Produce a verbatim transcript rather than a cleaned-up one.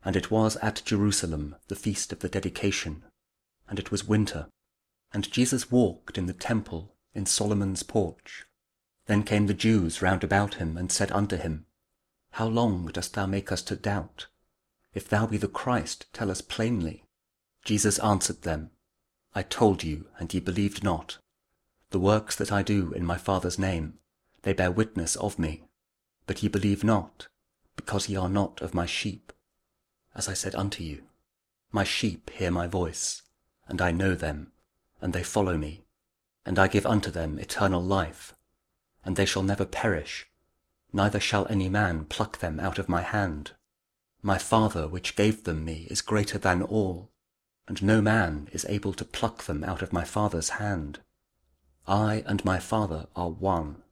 And it was at Jerusalem the feast of the dedication, and it was winter. And Jesus walked in the temple in Solomon's porch. Then came the Jews round about him, and said unto him, How long dost thou make us to doubt? If thou be the Christ, tell us plainly. Jesus answered them, I told you, and ye believed not. The works that I do in my Father's name, they bear witness of me. But ye believe not, because ye are not of my sheep. As I said unto you, my sheep hear my voice, and I know them, and they follow me, and I give unto them eternal life, and they shall never perish, neither shall any man pluck them out of my hand. My Father which gave them me is greater than all, and no man is able to pluck them out of my Father's hand. I and my Father are one.